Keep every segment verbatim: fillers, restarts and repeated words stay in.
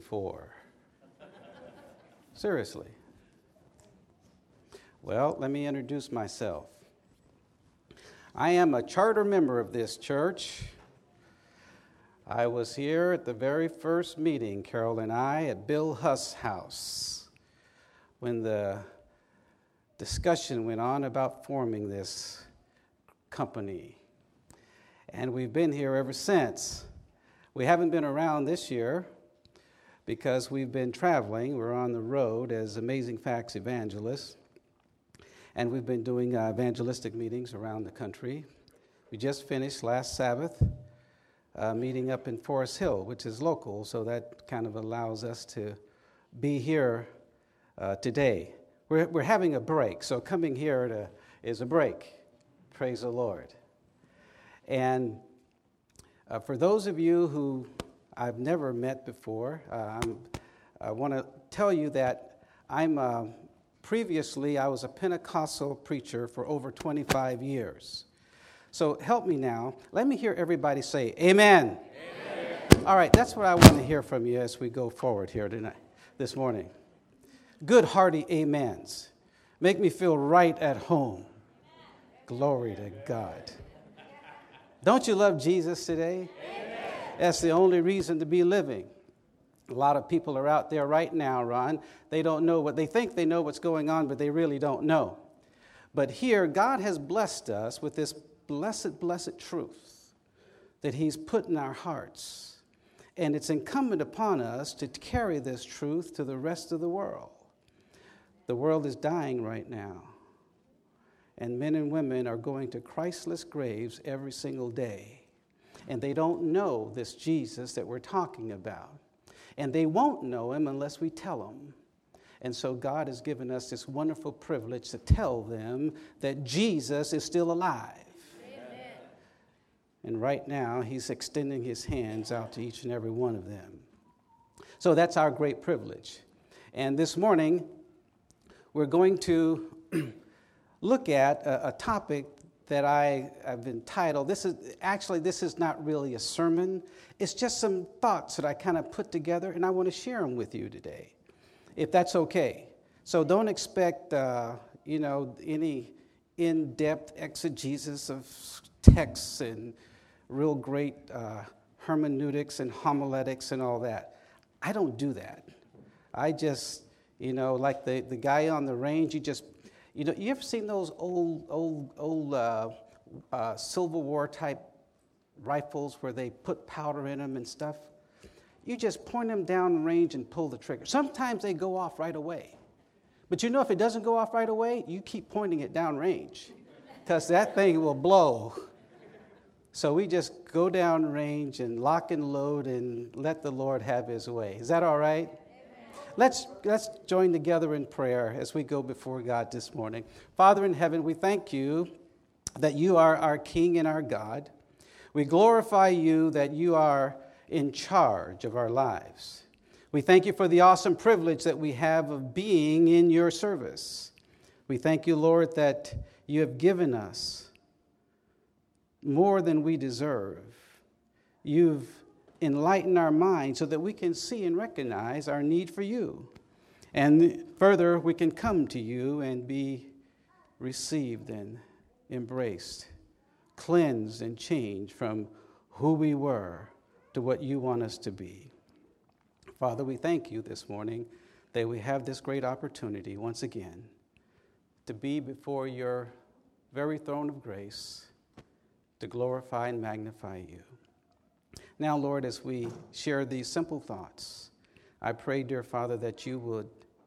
before. Seriously. Well, let me introduce myself. I am a charter member of this church. I was here at the very first meeting, Carol and I, at Bill Huss' house, when the discussion went on about forming this company. And we've been here ever since. We haven't been around this year because we've been traveling. We're on the road as Amazing Facts evangelists. And we've been doing uh, evangelistic meetings around the country. We just finished last Sabbath uh, meeting up in Forest Hill, which is local, so that kind of allows us to be here uh, today. We're, we're having a break, so coming here to, is a break. Praise the Lord. And uh, for those of you who I've never met before, uh, I'm, I want to tell you that I'm... Uh, Previously, I was a Pentecostal preacher for over twenty-five years. So help me now. Let me hear everybody say, Amen. Amen. All right, that's what I want to hear from you as we go forward here tonight, this morning. Good, hearty amens. Make me feel right at home. Glory to God. Don't you love Jesus today? Amen. That's the only reason to be living. A lot of people are out there right now, Ron. They don't know what, they think they know what's going on, but they really don't know. But here, God has blessed us with this blessed, blessed truth that he's put in our hearts. And it's incumbent upon us to carry this truth to the rest of the world. The world is dying right now. And men and women are going to Christless graves every single day. And they don't know this Jesus that we're talking about. And they won't know him unless we tell them. And so God has given us this wonderful privilege to tell them that Jesus is still alive. Amen. And right now, he's extending his hands out to each and every one of them. So that's our great privilege. And this morning, we're going to look at a, a topic that I have entitled, this is actually, this is not really a sermon. It's just some thoughts that I kind of put together, and I want to share them with you today, if that's okay. So don't expect, uh, you know, any in-depth exegesis of texts and real great uh, hermeneutics and homiletics and all that. I don't do that. I just, you know, like the, the guy on the range, you just You know, you ever seen those old, old, old uh, uh, Civil War type rifles where they put powder in them and stuff? You just point them down range and pull the trigger. Sometimes they go off right away. But you know, if it doesn't go off right away, you keep pointing it down range because that thing will blow. So we just go down range and lock and load and let the Lord have his way. Is that all right? Let's, let's join together in prayer as we go before God this morning. Father in heaven, we thank you that you are our King and our God. We glorify you that you are in charge of our lives. We thank you for the awesome privilege that we have of being in your service. We thank you, Lord, that you have given us more than we deserve. You've enlighten our minds so that we can see and recognize our need for you. And further, we can come to you and be received and embraced, cleansed and changed from who we were to what you want us to be. Father, we thank you this morning that we have this great opportunity once again to be before your very throne of grace to glorify and magnify you. Now, Lord, as we share these simple thoughts, I pray, dear Father, that you would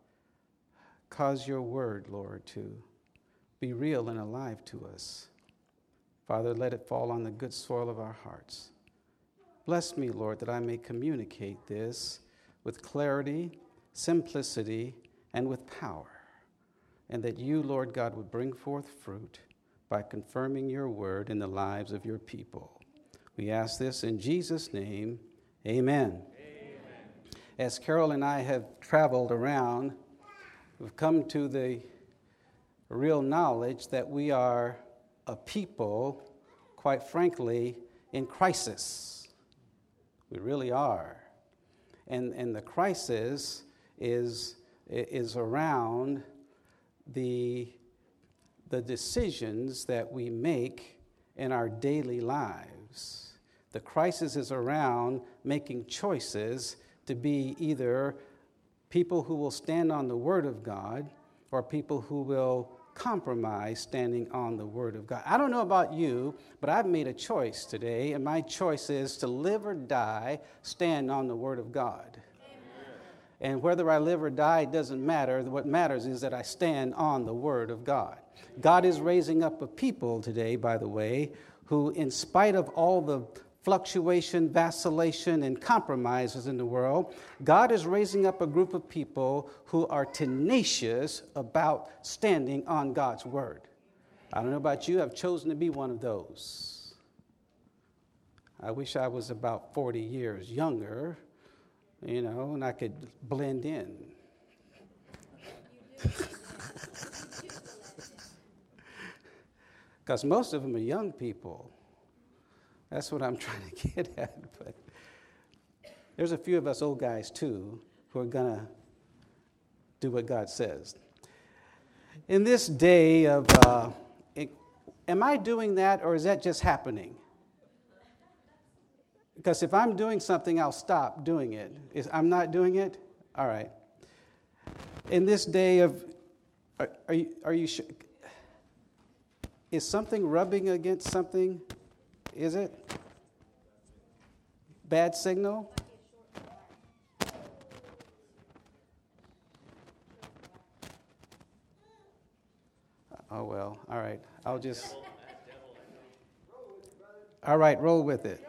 cause your word, Lord, to be real and alive to us. Father, let it fall on the good soil of our hearts. Bless me, Lord, that I may communicate this with clarity, simplicity, and with power, and that you, Lord God, would bring forth fruit by confirming your word in the lives of your people. We ask this in Jesus' name, amen. Amen. As Carol and I have traveled around, we've come to the real knowledge that we are a people, quite frankly, in crisis. We really are. And, and the crisis is, is around the, the decisions that we make in our daily lives. The crisis is around making choices to be either people who will stand on the Word of God or people who will compromise standing on the Word of God. I don't know about you, but I've made a choice today, and my choice is to live or die, stand on the Word of God. Amen. And whether I live or die, it doesn't matter. What matters is that I stand on the Word of God. God is raising up a people today, by the way, who, in spite of all the fluctuation, vacillation, and compromises in the world, God is raising up a group of people who are tenacious about standing on God's Word. I don't know about you, I've chosen to be one of those. I wish I was about forty years younger, you know, and I could blend in. Because most of them are young people. That's what I'm trying to get at. But there's a few of us old guys, too, who are going to do what God says. In this day of, uh, it, am I doing that, or is that just happening? Because if I'm doing something, I'll stop doing it. Is, I'm not doing it? All right. In this day of, are, are you, are you sure? Is something rubbing against something? Is it? Bad signal? Oh, well, all right. I'll just... All right, roll with it.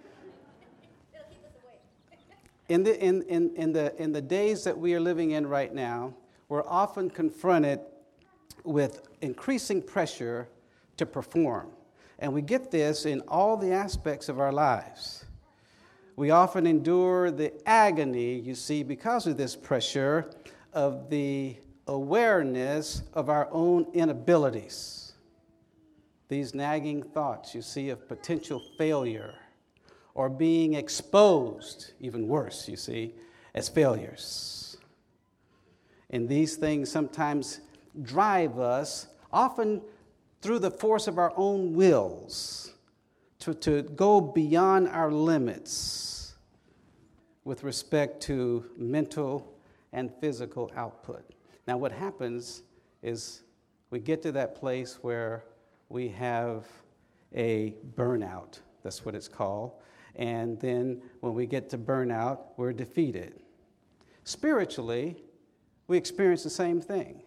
In the, in, in, in, the, in the days that we are living in right now, we're often confronted with increasing pressure to perform. And we get this in all the aspects of our lives. We often endure the agony, you see, because of this pressure of the awareness of our own inabilities. These nagging thoughts, you see, of potential failure or being exposed, even worse, you see, as failures. And these things sometimes drive us, often through the force of our own wills, to, to go beyond our limits with respect to mental and physical output. Now, what happens is we get to that place where we have a burnout. That's what it's called. And then when we get to burnout, we're defeated. Spiritually, we experience the same thing.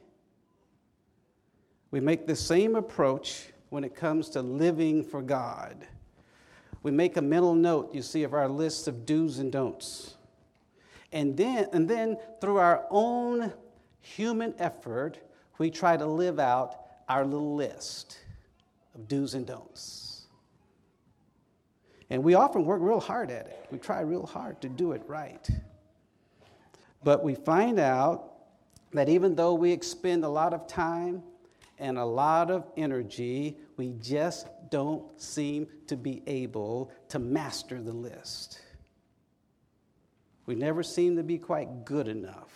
We make the same approach when it comes to living for God. We make a mental note, you see, of our list of do's and don'ts. And then, and then through our own human effort, we try to live out our little list of do's and don'ts. And we often work real hard at it. We try real hard to do it right. But we find out that even though we expend a lot of time and a lot of energy, we just don't seem to be able to master the list. We never seem to be quite good enough.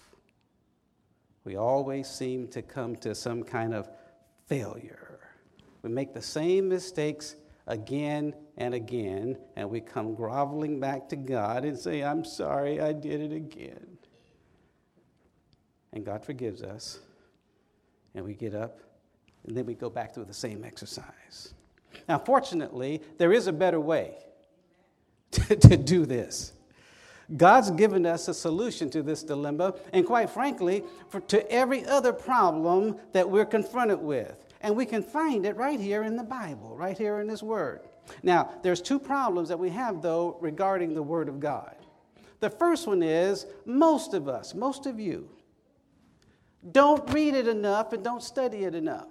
We always seem to come to some kind of failure. We make the same mistakes again and again, and we come groveling back to God and say, I'm sorry, I did it again. And God forgives us. And we get up, and then we go back through the same exercise. Now, fortunately, there is a better way to, to do this. God's given us a solution to this dilemma, and quite frankly, for, to every other problem that we're confronted with. And we can find it right here in the Bible, right here in this Word. Now, there's two problems that we have, though, regarding the Word of God. The first one is most of us, most of you, don't read it enough and don't study it enough.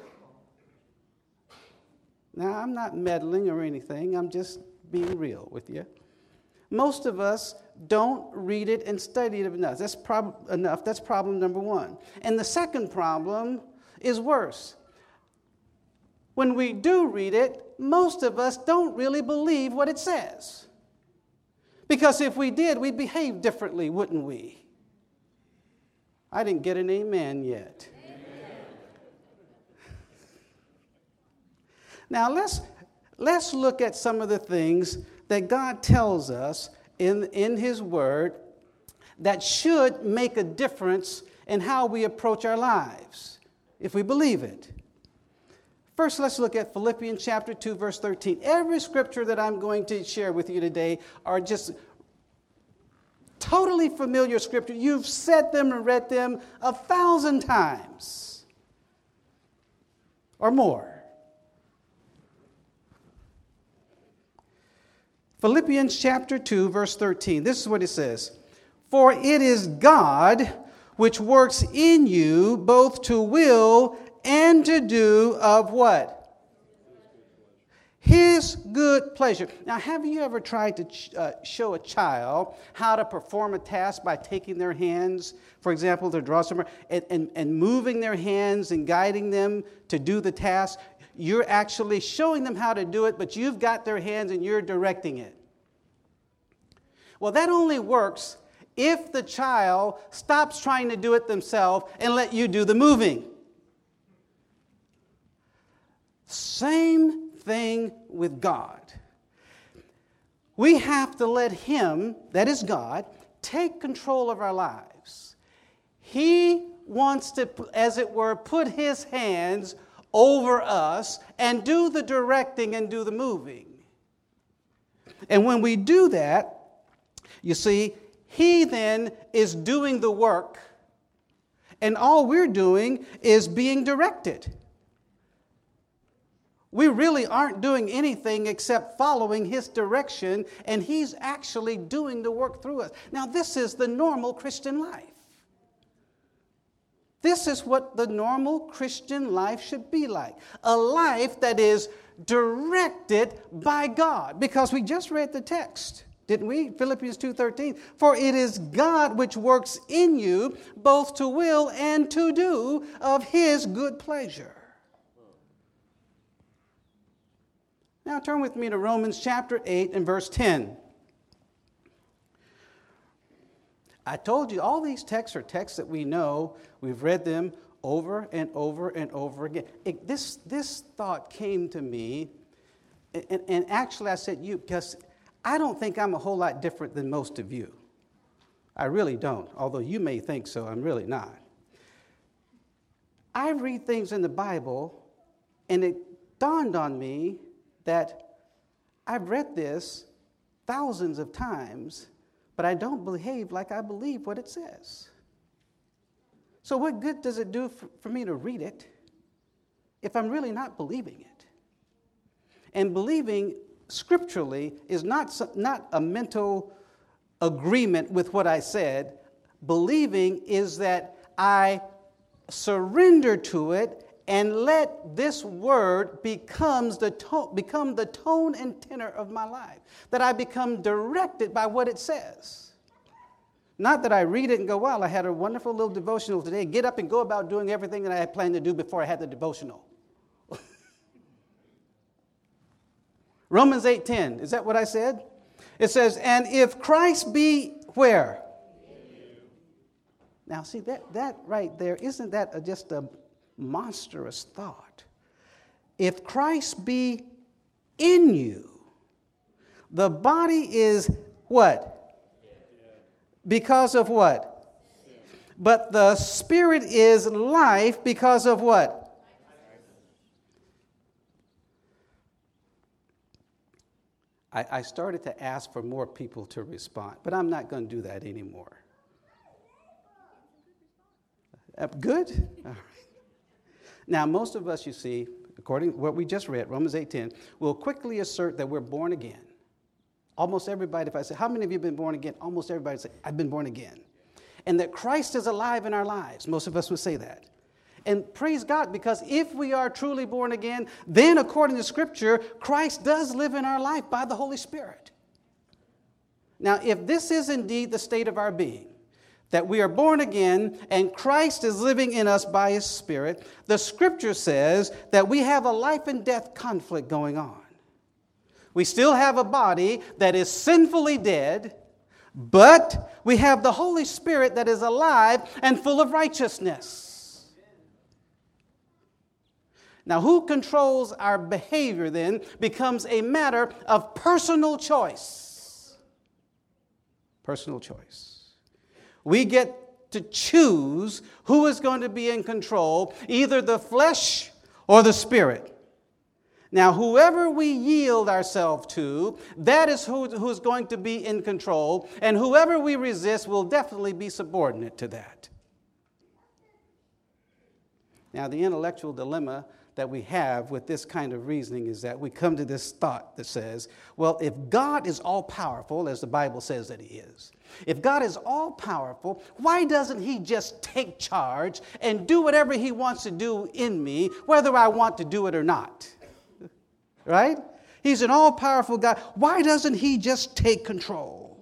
Now, I'm not meddling or anything. I'm just being real with you. Most of us don't read it and study it enough. That's prob- enough. That's problem number one. And the second problem is worse. When we do read it, most of us don't really believe what it says. Because if we did, we'd behave differently, wouldn't we? I didn't get an amen yet. Amen. Now let's let's look at some of the things that God tells us in, in His Word that should make a difference in how we approach our lives, if we believe it. First, let's look at Philippians chapter two, verse thirteen. Every scripture that I'm going to share with you today are just totally familiar scripture. You've said them and read them a thousand times or more. Philippians chapter two, verse thirteen. This is what it says. For it is God which works in you both to will and to do of what? His good pleasure. Now, have you ever tried to ch- uh, show a child how to perform a task by taking their hands, for example, to draw somewhere, and, and, and moving their hands and guiding them to do the task? You're actually showing them how to do it, but you've got their hands and you're directing it. Well, that only works if the child stops trying to do it themselves and let you do the moving. Same thing with God. We have to let Him, that is God, take control of our lives. He wants to, as it were, put His hands over us and do the directing and do the moving. And when we do that, you see, He then is doing the work, and all we're doing is being directed. We really aren't doing anything except following His direction, and He's actually doing the work through us. Now, this is the normal Christian life. This is what the normal Christian life should be like. A life that is directed by God. Because we just read the text, didn't we? Philippians two thirteen. For it is God which works in you both to will and to do of His good pleasure. Now turn with me to Romans chapter eight and verse ten. I told you all these texts are texts that we know. We've read them over and over and over again. It, this, this thought came to me, and, and actually I said you, because I don't think I'm a whole lot different than most of you. I really don't, although you may think so, I'm really not. I read things in the Bible, and it dawned on me that I've read this thousands of times, but I don't behave like I believe what it says. So what good does it do for, for me to read it if I'm really not believing it? And believing scripturally is not, not a mental agreement with what I said. Believing is that I surrender to it and let this word becomes the to- become the tone and tenor of my life. That I become directed by what it says. Not that I read it and go, wow, I had a wonderful little devotional today. Get up and go about doing everything that I had planned to do before I had the devotional. Romans eight ten, is that what I said? It says, and if Christ be where? Now, see, that, that right there, isn't that a, just a monstrous thought? If Christ be in you, the body is what? Because of what? But the spirit is life because of what? I, I started to ask for more people to respond, but I'm not going to do that anymore. Uh, good? All right. Now, most of us, you see, according to what we just read, Romans eight ten, will quickly assert that we're born again. Almost everybody, if I say, how many of you have been born again? Almost everybody say, I've been born again. And that Christ is alive in our lives. Most of us would say that. And praise God, because if we are truly born again, then according to Scripture, Christ does live in our life by the Holy Spirit. Now, if this is indeed the state of our being, that we are born again and Christ is living in us by His Spirit, the Scripture says that we have a life and death conflict going on. We still have a body that is sinfully dead, but we have the Holy Spirit that is alive and full of righteousness. Now, who controls our behavior then becomes a matter of personal choice. Personal choice. We get to choose who is going to be in control, either the flesh or the spirit. Now, whoever we yield ourselves to, that is who, who's going to be in control, and whoever we resist will definitely be subordinate to that. Now, the intellectual dilemma that we have with this kind of reasoning is that we come to this thought that says, well, if God is all-powerful, as the Bible says that he is, if God is all-powerful, why doesn't he just take charge and do whatever he wants to do in me, whether I want to do it or not? Right? He's an all-powerful God. Why doesn't he just take control?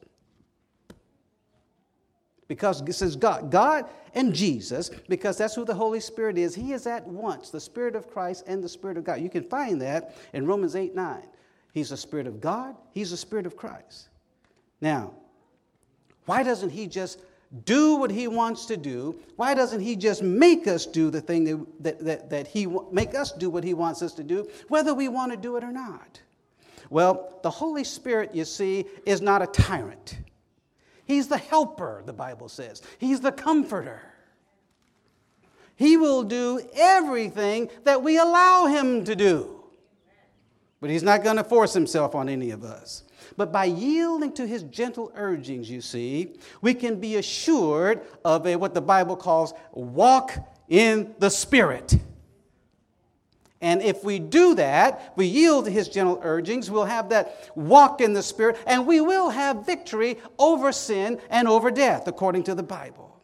Because this is God. God and Jesus, because that's who the Holy Spirit is. He is at once the Spirit of Christ and the Spirit of God. You can find that in Romans eight nine. He's the Spirit of God. He's the Spirit of Christ. Now, why doesn't he just do what he wants to do? Why doesn't he just make us do the thing that, that, that, that he, make us do what he wants us to do, whether we want to do it or not? Well, the Holy Spirit, you see, is not a tyrant. He's the helper, the Bible says. He's the comforter. He will do everything that we allow him to do. But he's not going to force himself on any of us. But by yielding to his gentle urgings, you see, we can be assured of a what the Bible calls walk in the Spirit. And if we do that, we yield to his gentle urgings, we'll have that walk in the Spirit, and we will have victory over sin and over death, according to the Bible.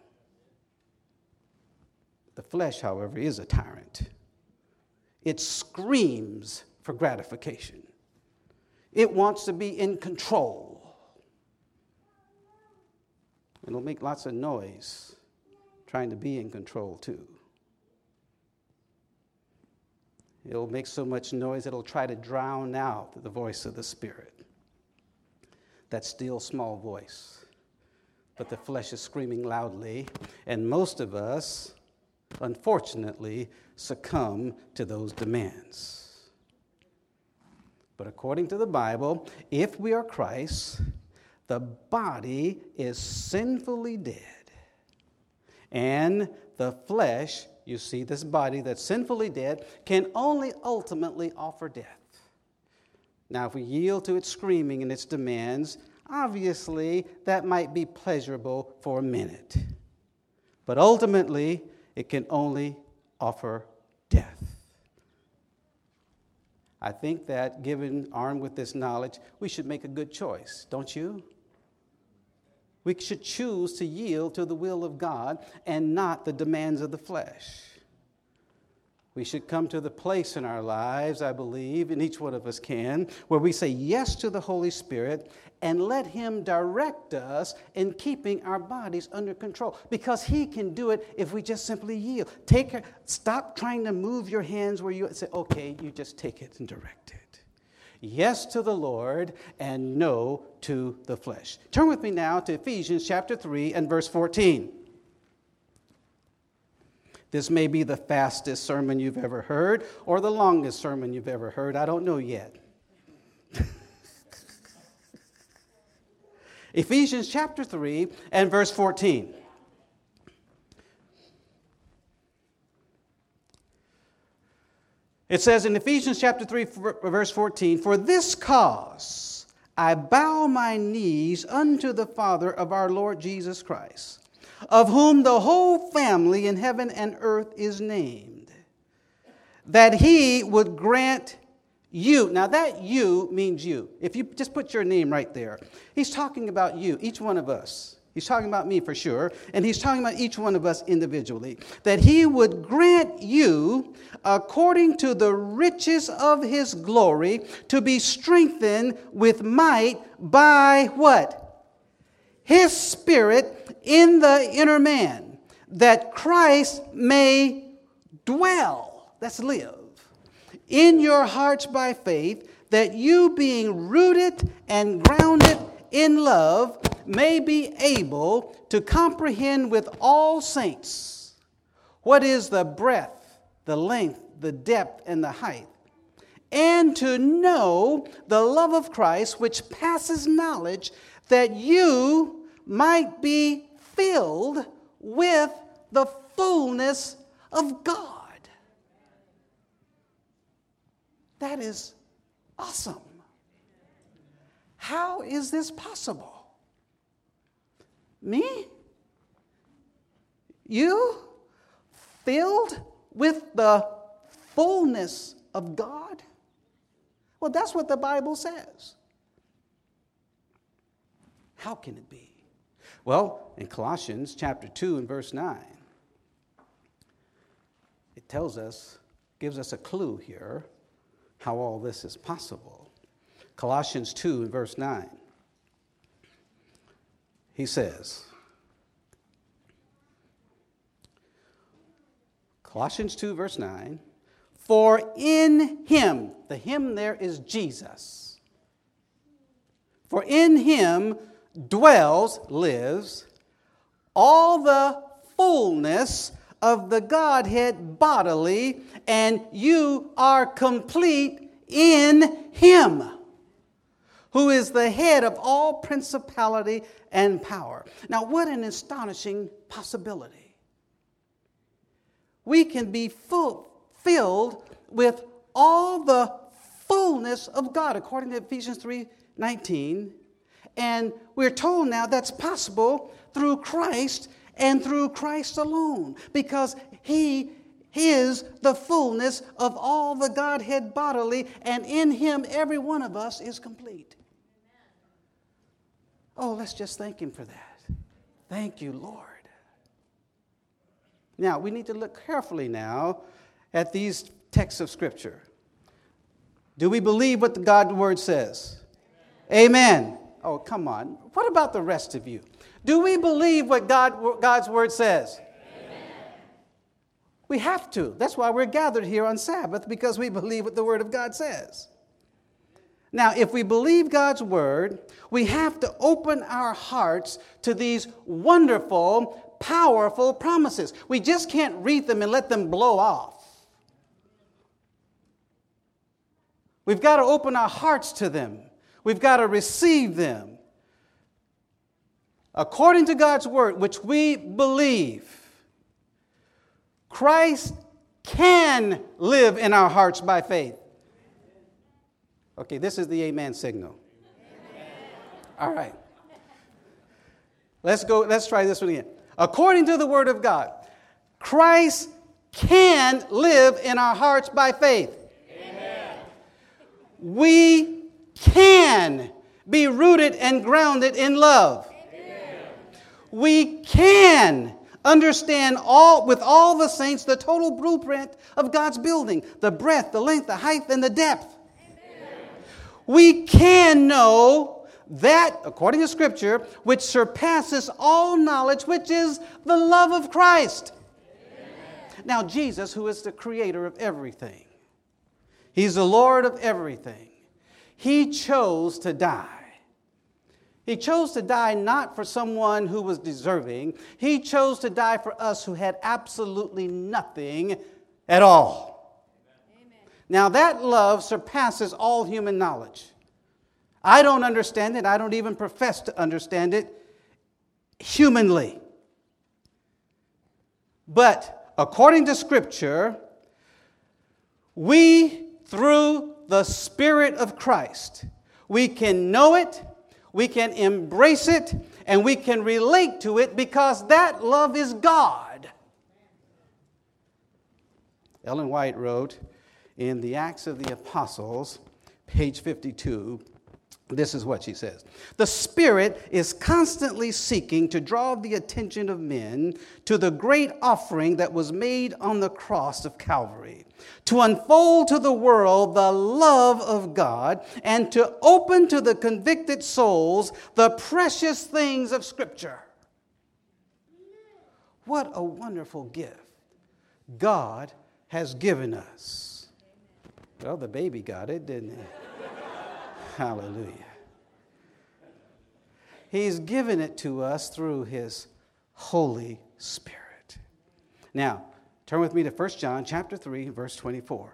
The flesh, however, is a tyrant. It screams for gratification. It wants to be in control. It'll make lots of noise trying to be in control, too. It'll make so much noise it'll try to drown out the voice of the Spirit. That still small voice. But the flesh is screaming loudly, and most of us, unfortunately, succumb to those demands. But according to the Bible, if we are Christ, the body is sinfully dead. And the flesh, you see, this body that's sinfully dead, can only ultimately offer death. Now, if we yield to its screaming and its demands, obviously that might be pleasurable for a minute. But ultimately, it can only offer death. I think that, given armed with this knowledge, we should make a good choice, don't you? We should choose to yield to the will of God and not the demands of the flesh. We should come to the place in our lives, I believe, and each one of us can, where we say yes to the Holy Spirit and let him direct us in keeping our bodies under control. Because he can do it if we just simply yield. Take, stop trying to move your hands where you say, okay, you just take it and direct it. Yes to the Lord and no to the flesh. Turn with me now to Ephesians chapter three and verse fourteen. This may be the fastest sermon you've ever heard or the longest sermon you've ever heard. I don't know yet. Ephesians chapter three and verse fourteen. It says in Ephesians chapter three, verse fourteen, "For this cause I bow my knees unto the Father of our Lord Jesus Christ, of whom the whole family in heaven and earth is named, that he would grant you." Now that "you" means you. If you just put your name right there. He's talking about you, each one of us. He's talking about me for sure, and he's talking about each one of us individually. That he would grant you, according to the riches of his glory, to be strengthened with might by what? His Spirit in the inner man, that Christ may dwell, that's live, in your hearts by faith, that you being rooted and grounded in love may be able to comprehend with all saints what is the breadth, the length, the depth, and the height, and to know the love of Christ which passes knowledge, that you might be filled with the fullness of God. That is awesome. How is this possible? Me? You? Filled with the fullness of God? Well, that's what the Bible says. How can it be? Well, in Colossians chapter two and verse nine, it tells us, gives us a clue here how all this is possible. Colossians two and verse nine. He says, Colossians two verse nine, for in him, the him there is Jesus. For in him dwells, lives, all the fullness of the Godhead bodily, and you are complete in him, who is the head of all principality and power. Now, what an astonishing possibility. We can be full, filled with all the fullness of God, according to Ephesians three nineteen. And we're told now that's possible through Christ and through Christ alone, because he is the fullness of all the Godhead bodily, and in him every one of us is complete. Oh, let's just thank him for that. Thank you, Lord. Now, we need to look carefully now at these texts of Scripture. Do we believe what the God's Word says? Amen. Amen. Oh, come on. What about the rest of you? Do we believe what God, God's Word says? Amen. We have to. That's why we're gathered here on Sabbath, because we believe what the Word of God says. Now, if we believe God's Word, we have to open our hearts to these wonderful, powerful promises. We just can't read them and let them blow off. We've got to open our hearts to them. We've got to receive them. According to God's Word, which we believe, Christ can live in our hearts by faith. Okay, this is the amen signal. Amen. All right. Let's go, let's try this one again. According to the Word of God, Christ can live in our hearts by faith. Amen. We can be rooted and grounded in love. Amen. We can understand all with all the saints the total blueprint of God's building, the breadth, the length, the height, and the depth. Amen. We can know that, according to Scripture, which surpasses all knowledge, which is the love of Christ. Amen. Now, Jesus, who is the creator of everything, he's the Lord of everything. He chose to die. He chose to die not for someone who was deserving. He chose to die for us who had absolutely nothing at all. Amen. Now that love surpasses all human knowledge. I don't understand it. I don't even profess to understand it humanly. But according to Scripture, we, through the Spirit of Christ, we can know it, we can embrace it, and we can relate to it because that love is God. Ellen White wrote in the Acts of the Apostles, page fifty-two, this is what she says. The Spirit is constantly seeking to draw the attention of men to the great offering that was made on the cross of Calvary, to unfold to the world the love of God, and to open to the convicted souls the precious things of Scripture. What a wonderful gift God has given us. Well, the baby got it, didn't he? Hallelujah. He's given it to us through his Holy Spirit. Now, turn with me to First John chapter three, verse twenty-four.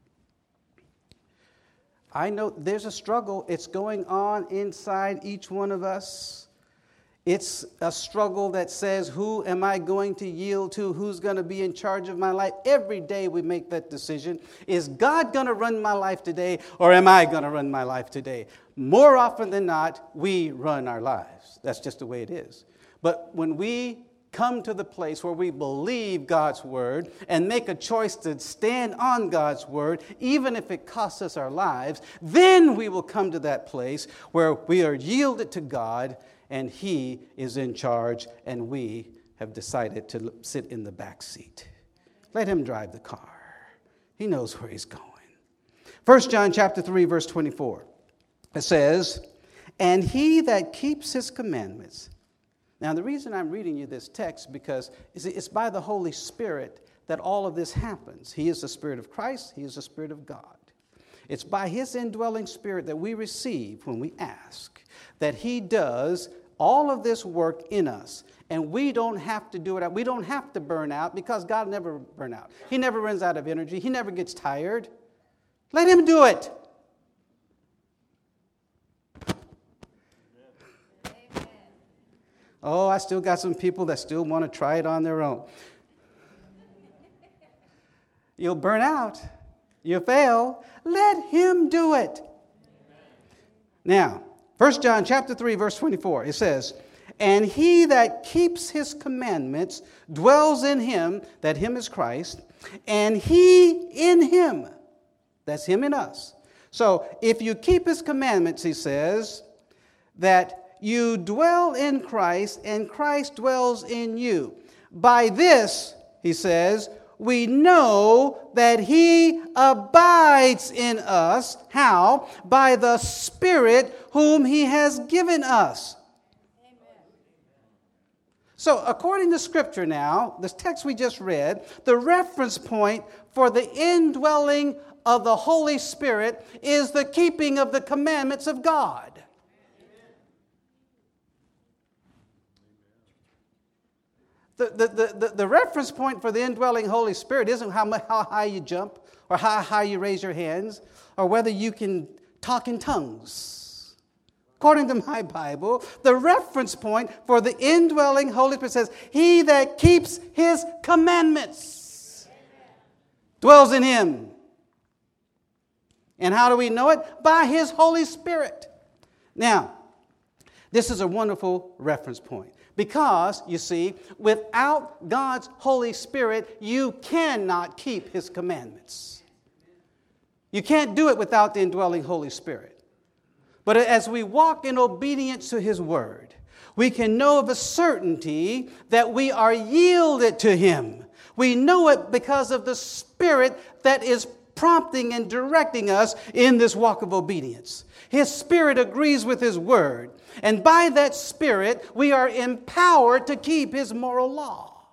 I know there's a struggle. It's going on inside each one of us. It's a struggle that says, who am I going to yield to? Who's going to be in charge of my life? Every day we make that decision. Is God going to run my life today, or am I going to run my life today? More often than not, we run our lives. That's just the way it is. But when we come to the place where we believe God's word and make a choice to stand on God's word, even if it costs us our lives, then we will come to that place where we are yielded to God and he is in charge and we have decided to sit in the back seat. Let him drive the car. He knows where he's going. First John chapter three, verse twenty-four. It says, and he that keeps his commandments. Now, the reason I'm reading you this text because it's by the Holy Spirit that all of this happens. He is the Spirit of Christ. He is the Spirit of God. It's by his indwelling Spirit that we receive when we ask, that he does all of this work in us. And we don't have to do it. We don't have to burn out because God never burns out. He never runs out of energy. He never gets tired. Let him do it. Oh, I still got some people that still want to try it on their own. You'll burn out. You'll fail. Let him do it. Now, First John chapter three, verse twenty-four, it says, and he that keeps his commandments dwells in him, that him is Christ, and he in him. That's him in us. So if you keep his commandments, he says, that you dwell in Christ, and Christ dwells in you. By this, he says, we know that he abides in us. How? By the Spirit whom he has given us. Amen. So, according to Scripture now, this text we just read, the reference point for the indwelling of the Holy Spirit is the keeping of the commandments of God. The, the, the, the reference point for the indwelling Holy Spirit isn't how, how high you jump or how high you raise your hands or whether you can talk in tongues. According to my Bible, the reference point for the indwelling Holy Spirit says, he that keeps his commandments dwells in him. And how do we know it? By his Holy Spirit. Now, this is a wonderful reference point. Because, you see, without God's Holy Spirit, you cannot keep his commandments. You can't do it without the indwelling Holy Spirit. But as we walk in obedience to his word, we can know of a certainty that we are yielded to him. We know it because of the Spirit that is prompting and directing us in this walk of obedience. His Spirit agrees with his word. And by that Spirit, we are empowered to keep his moral law.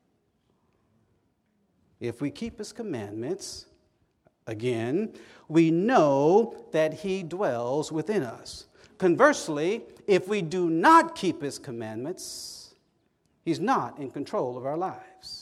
If we keep his commandments, again, we know that he dwells within us. Conversely, if we do not keep his commandments, he's not in control of our lives.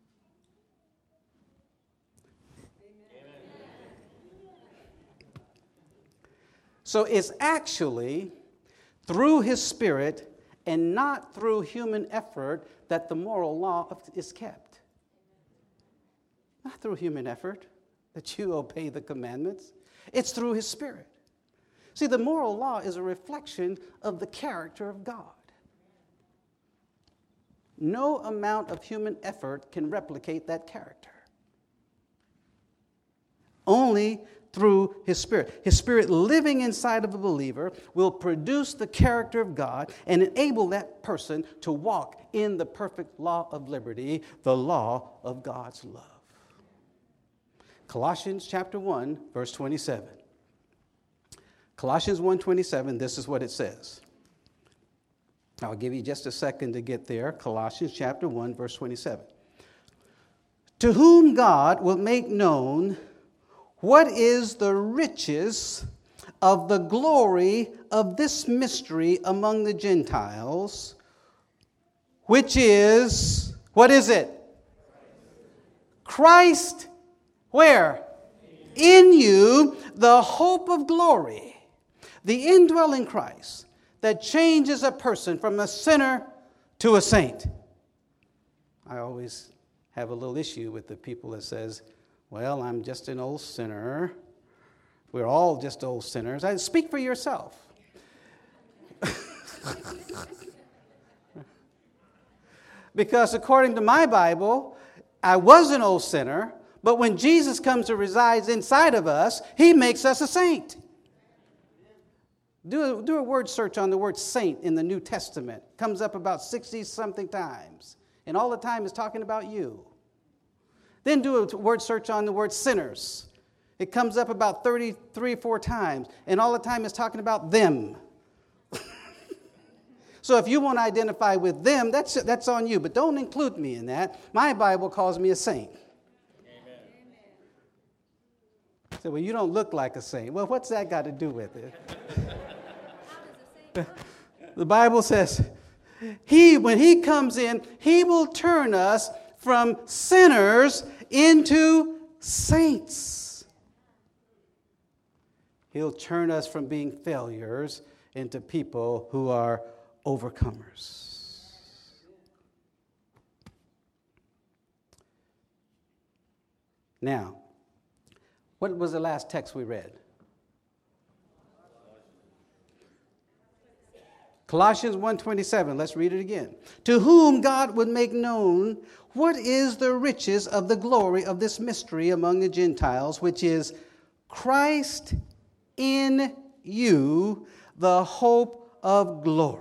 So it's actually through his Spirit and not through human effort that the moral law is kept. Not through human effort that you obey the commandments. It's through his Spirit. See, the moral law is a reflection of the character of God. No amount of human effort can replicate that character. Only through his Spirit. His Spirit living inside of a believer will produce the character of God and enable that person to walk in the perfect law of liberty, the law of God's love. Colossians chapter one, verse twenty-seven. Colossians one twenty-seven, this is what it says. I'll give you just a second to get there. Colossians chapter one, verse twenty-seven. To whom God will make known what is the riches of the glory of this mystery among the Gentiles, which is, what is it? Christ, where? In you, the hope of glory. The indwelling Christ that changes a person from a sinner to a saint. I always have a little issue with the people that says, well, I'm just an old sinner. We're all just old sinners. I speak for yourself. Because according to my Bible, I was an old sinner, but when Jesus comes to reside inside of us, he makes us a saint. Do a, do a word search on the word saint in the New Testament. Comes up about sixty-something times. And all the time is talking about you. Then do a word search on the word sinners. It comes up about thirty-three, four times. And all the time is talking about them. So if you want to identify with them, that's, that's on you. But don't include me in that. My Bible calls me a saint. Amen. So, well, you don't look like a saint. Well, what's that got to do with it? The Bible says, he, when he comes in, he will turn us from sinners into saints. He'll turn us from being failures into people who are overcomers. Now, what was the last text we read? Colossians one twenty-seven, let's read it again. To whom God would make known what is the riches of the glory of this mystery among the Gentiles, which is Christ in you, the hope of glory.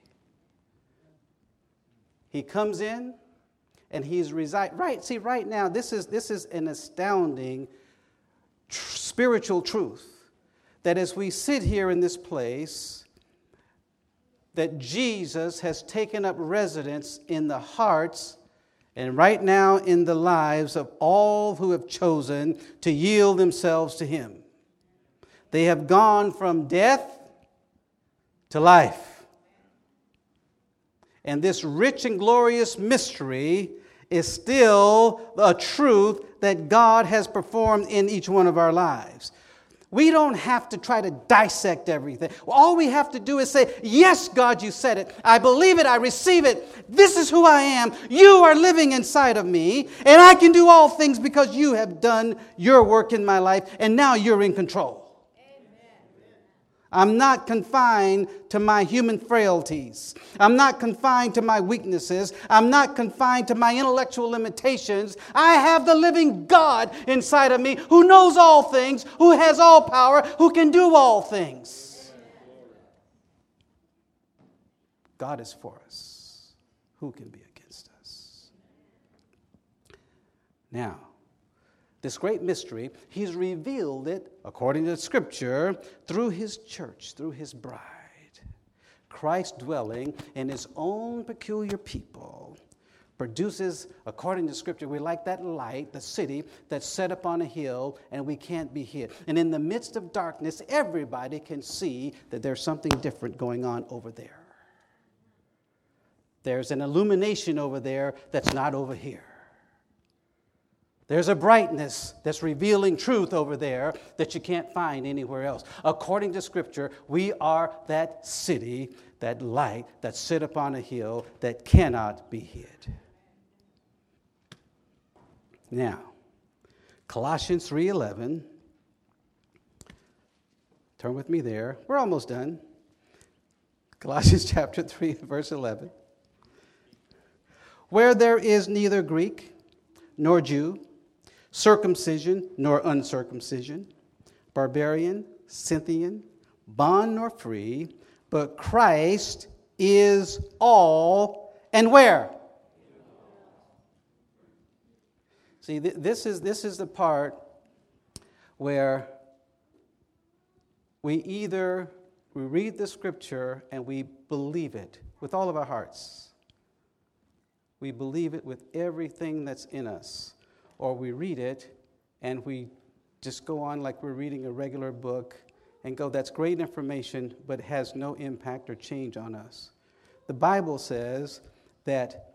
He comes in and he's reside. Right, see, right now, this is, this is an astounding tr- spiritual truth that as we sit here in this place, that Jesus has taken up residence in the hearts and right now in the lives of all who have chosen to yield themselves to him. They have gone from death to life. And this rich and glorious mystery is still a truth that God has performed in each one of our lives. We don't have to try to dissect everything. All we have to do is say, yes, God, you said it. I believe it. I receive it. This is who I am. You are living inside of me. And I can do all things because you have done your work in my life. And now you're in control. I'm not confined to my human frailties. I'm not confined to my weaknesses. I'm not confined to my intellectual limitations. I have the living God inside of me who knows all things, who has all power, who can do all things. God is for us. Who can be against us? Now, this great mystery, he's revealed it, according to the Scripture, through his church, through his bride. Christ dwelling in his own peculiar people produces, according to Scripture, we like that light, the city that's set up on a hill and we can't be hid. And in the midst of darkness, everybody can see that there's something different going on over there. There's an illumination over there that's not over here. There's a brightness that's revealing truth over there that you can't find anywhere else. According to Scripture, we are that city, that light that sit upon a hill that cannot be hid. Now, Colossians three eleven. Turn with me there. We're almost done. Colossians chapter three, verse eleven. Where there is neither Greek nor Jew, circumcision nor uncircumcision, barbarian, Scythian, bond nor free, but Christ is all, and where? See, th- this is this is the part where we either we read the Scripture and we believe it with all of our hearts. We believe it with everything that's in us. Or we read it and we just go on like we're reading a regular book and go, that's great information, but has no impact or change on us. The Bible says that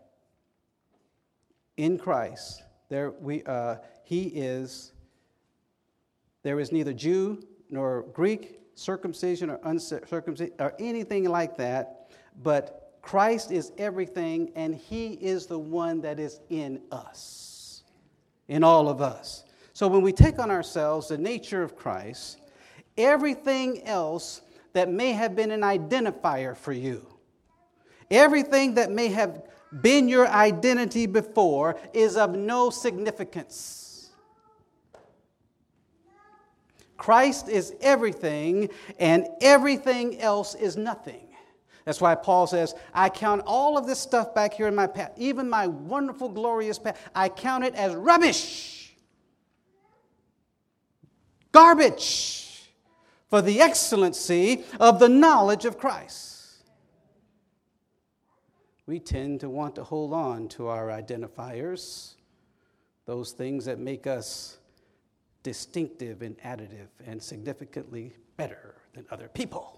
in Christ, there we uh, He is, there is neither Jew nor Greek, circumcision or uncircumcision, or anything like that, but Christ is everything, and He is the one that is in us, in all of us. So when we take on ourselves the nature of Christ, everything else that may have been an identifier for you, everything that may have been your identity before is of no significance. Christ is everything, and everything else is nothing. That's why Paul says, I count all of this stuff back here in my past, even my wonderful, glorious past, I count it as rubbish, garbage, for the excellency of the knowledge of Christ. We tend to want to hold on to our identifiers, those things that make us distinctive and additive and significantly better than other people.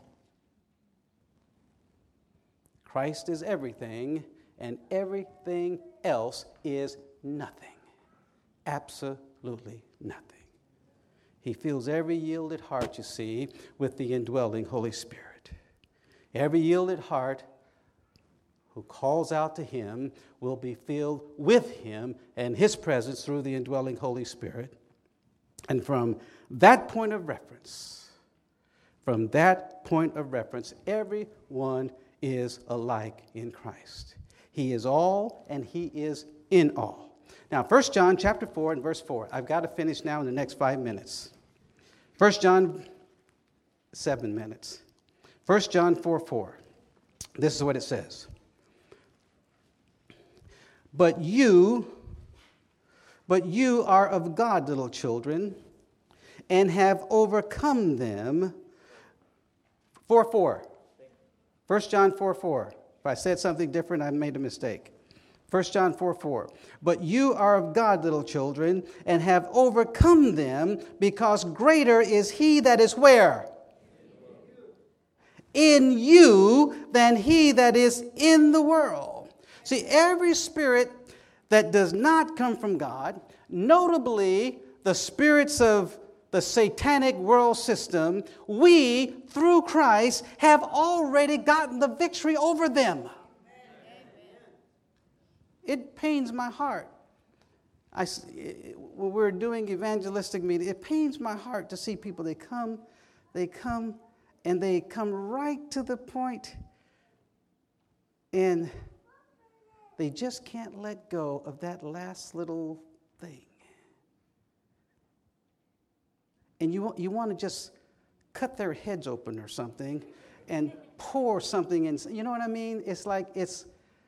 Christ is everything, and everything else is nothing. Absolutely nothing. He fills every yielded heart, you see, with the indwelling Holy Spirit. Every yielded heart who calls out to Him will be filled with Him and His presence through the indwelling Holy Spirit. And from that point of reference, from that point of reference, everyone is alike in Christ. He is all, and He is in all. Now, First John chapter four and verse four. I've got to finish now in the next five minutes. First John, seven minutes. First John four four. This is what it says. But you, but you are of God, little children, and have overcome them. four four. First John four four. If I said something different, I made a mistake. First John four four. But you are of God, little children, and have overcome them, because greater is He that is where? In you than he that is in the world. See, every spirit that does not come from God, notably the spirits of the satanic world system, we, through Christ, have already gotten the victory over them. Amen. It pains my heart. I, when we're doing evangelistic meetings, it pains my heart to see people, they come, they come, and they come right to the point, and they just can't let go of that last little thing. And you, you want to just cut their heads open or something and pour something in. You know what I mean? It's like, it's,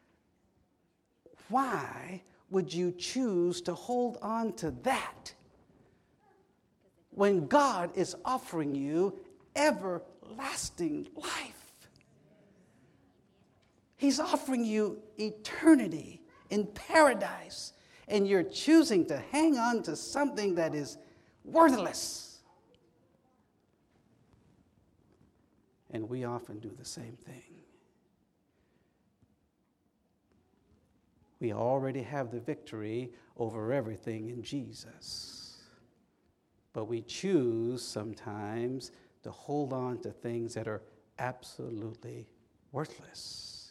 why would you choose to hold on to that when God is offering you everlasting life? He's offering you eternity in paradise, and you're choosing to hang on to something that is worthless. And we often do the same thing. We already have the victory over everything in Jesus. But we choose sometimes to hold on to things that are absolutely worthless.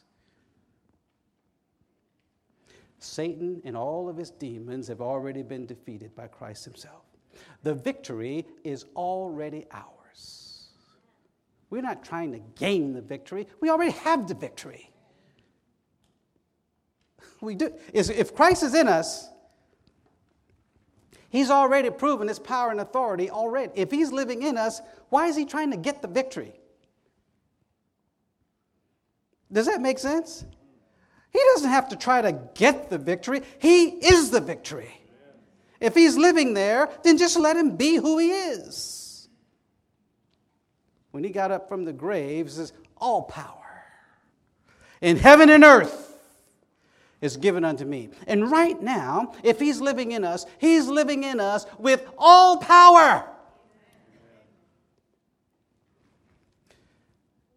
Satan and all of his demons have already been defeated by Christ Himself. The victory is already ours. We're not trying to gain the victory. We already have the victory. We do. If Christ is in us, He's already proven His power and authority already. If He's living in us, why is He trying to get the victory? Does that make sense? He doesn't have to try to get the victory. He is the victory. If He's living there, then just let Him be who He is. When He got up from the grave, He says, all power in heaven and earth is given unto me. And right now, if He's living in us, He's living in us with all power.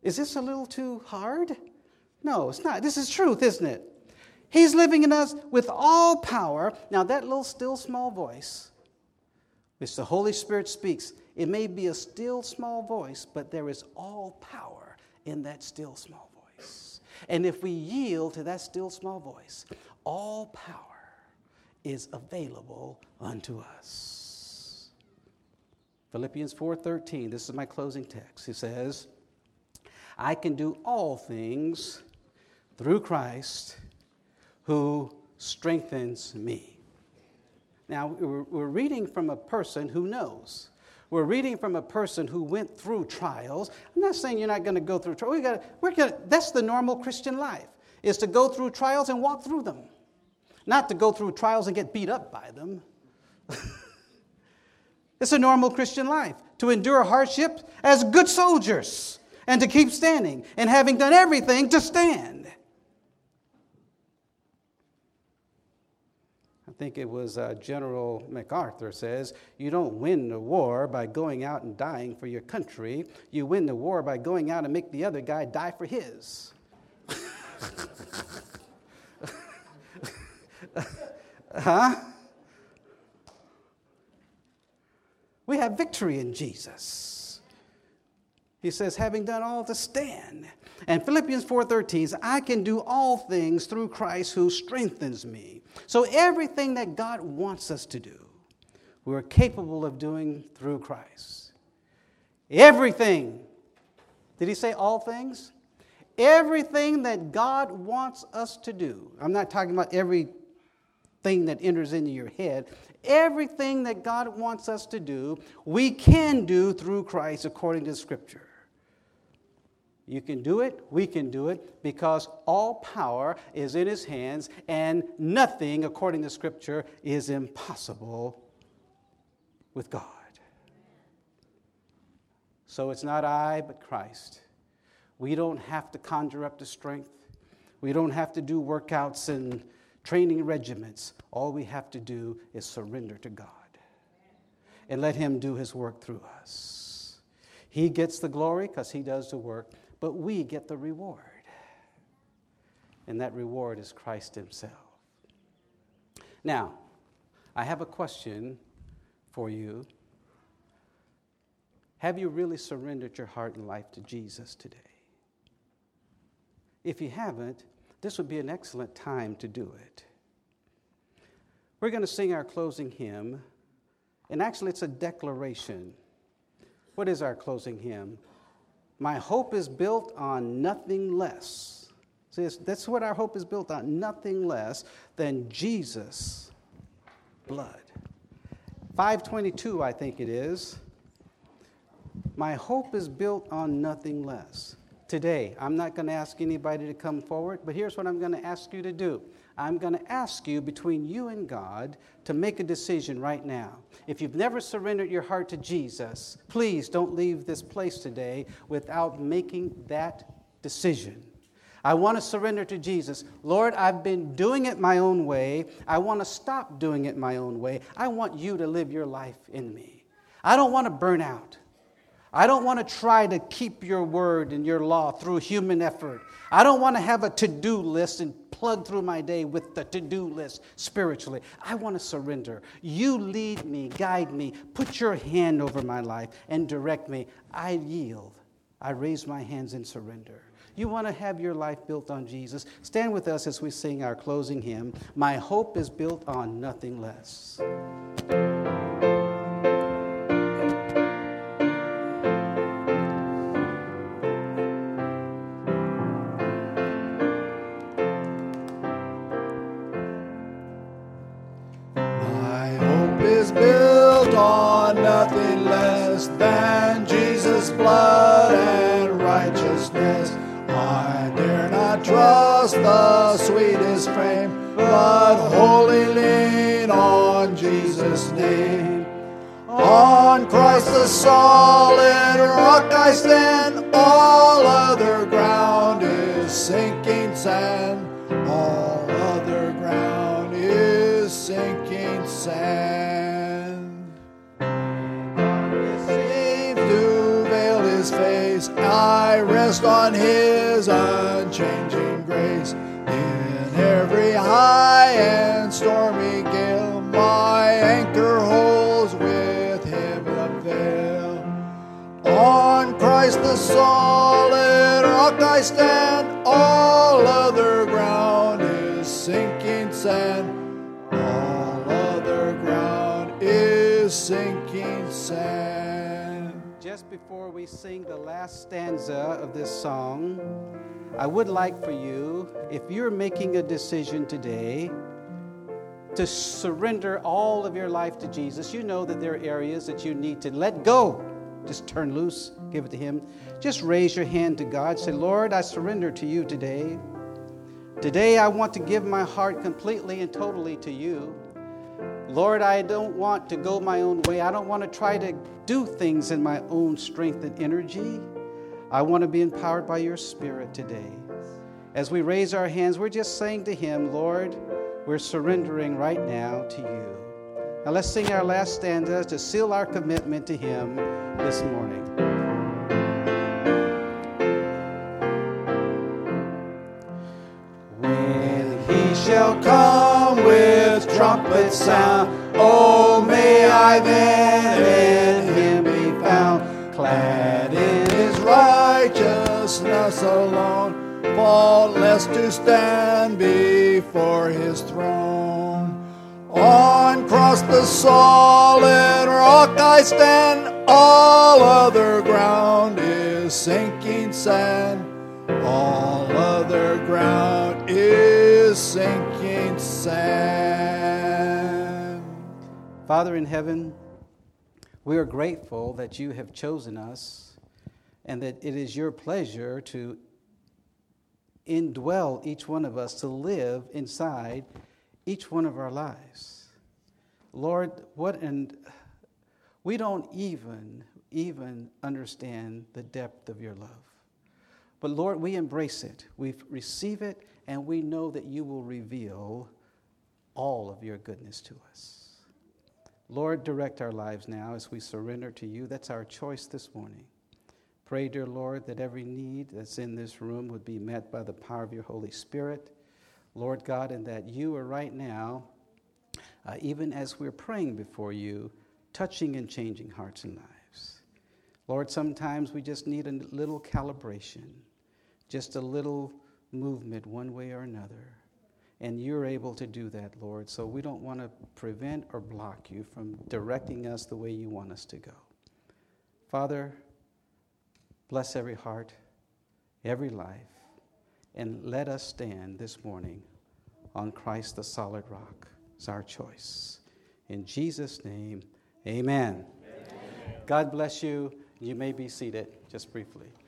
Is this a little too hard? No, it's not. This is truth, isn't it? He's living in us with all power. Now, that little still small voice, which the Holy Spirit speaks, it may be a still small voice, but there is all power in that still small voice. And if we yield to that still small voice, all power is available unto us. Philippians four thirteen, this is my closing text. He says, I can do all things through Christ who strengthens me. Now, we're, we're reading from a person who knows. We're reading from a person who went through trials. I'm not saying you're not going to go through trials. We got, we're gonna, that's the normal Christian life, is to go through trials and walk through them. Not to go through trials and get beat up by them. It's a normal Christian life, to endure hardship as good soldiers and to keep standing and having done everything to stand. I think it was uh, General MacArthur says, you don't win the war by going out and dying for your country. You win the war by going out and make the other guy die for his. Huh? We have victory in Jesus. He says, having done all to stand. And Philippians four thirteen says, I can do all things through Christ who strengthens me. So everything that God wants us to do, we're capable of doing through Christ. Everything. Did he say all things? Everything that God wants us to do. I'm not talking about everything that enters into your head. Everything that God wants us to do, we can do through Christ according to Scripture. You can do it, we can do it, because all power is in his hands, and nothing, according to Scripture, is impossible with God. So it's not I, but Christ. We don't have to conjure up the strength. We don't have to do workouts and training regiments. All we have to do is surrender to God and let him do his work through us. He gets the glory because he does the work, but we get the reward. And that reward is Christ himself. Now, I have a question for you. Have you really surrendered your heart and life to Jesus today? If you haven't, this would be an excellent time to do it. We're going to sing our closing hymn, and actually it's a declaration. What is our closing hymn? My hope is built on nothing less. See, that's what our hope is built on, nothing less than Jesus' blood. five twenty-two, I think it is. My hope is built on nothing less. Today, I'm not going to ask anybody to come forward, but here's what I'm going to ask you to do. I'm going to ask you, between you and God, to make a decision right now. If you've never surrendered your heart to Jesus, please don't leave this place today without making that decision. I want to surrender to Jesus. Lord, I've been doing it my own way. I want to stop doing it my own way. I want you to live your life in me. I don't want to burn out. I don't want to try to keep your word and your law through human effort. I don't want to have a to-do list and plug through my day with the to-do list spiritually. I want to surrender. You lead me, guide me, put your hand over my life and direct me. I yield. I raise my hands in surrender. You want to have your life built on Jesus? Stand with us as we sing our closing hymn, My Hope is Built on Nothing Less. Built on nothing less than Jesus' blood and righteousness. I dare not trust the sweetest frame, but wholly lean on Jesus' name. On Christ the solid rock I stand, all other ground is sinking sand. All other ground is sinking sand. I rest on His unchanging grace. In every high and stormy gale, my anchor holds with Him the veil. On Christ the solid rock I stand, all other ground is sinking sand. All other ground is sinking sand. Just before we sing the last stanza of this song, I would like for you, if you're making a decision today to surrender all of your life to Jesus, you know that there are areas that you need to let go. Just turn loose, give it to Him. Just raise your hand to God. Say, Lord, I surrender to you today. Today I want to give my heart completely and totally to you. Lord, I don't want to go my own way. I don't want to try to do things in my own strength and energy. I want to be empowered by your Spirit today. As we raise our hands, we're just saying to Him, Lord, we're surrendering right now to you. Now let's sing our last stanza to seal our commitment to Him this morning. When He shall come with trumpet sound, oh, may I then in Him be found, clad in His righteousness alone, faultless to stand before His throne. On cross the solid rock I stand, all other ground is sinking sand. All other ground is sinking sand. Father in heaven, we are grateful that you have chosen us and that it is your pleasure to indwell each one of us, to live inside each one of our lives. Lord, what and we don't even even understand the depth of your love. But Lord, we embrace it. We receive it, and we know that you will reveal all of your goodness to us. Lord, direct our lives now as we surrender to you. That's our choice this morning. Pray, dear Lord, that every need that's in this room would be met by the power of your Holy Spirit. Lord God, and that you are right now, uh, even as we're praying before you, touching and changing hearts and lives. Lord, sometimes we just need a little calibration, just a little movement one way or another. And you're able to do that, Lord. So we don't want to prevent or block you from directing us the way you want us to go. Father, bless every heart, every life, and let us stand this morning on Christ the solid rock. It's our choice. In Jesus' name, amen. Amen. God bless you. You may be seated just briefly.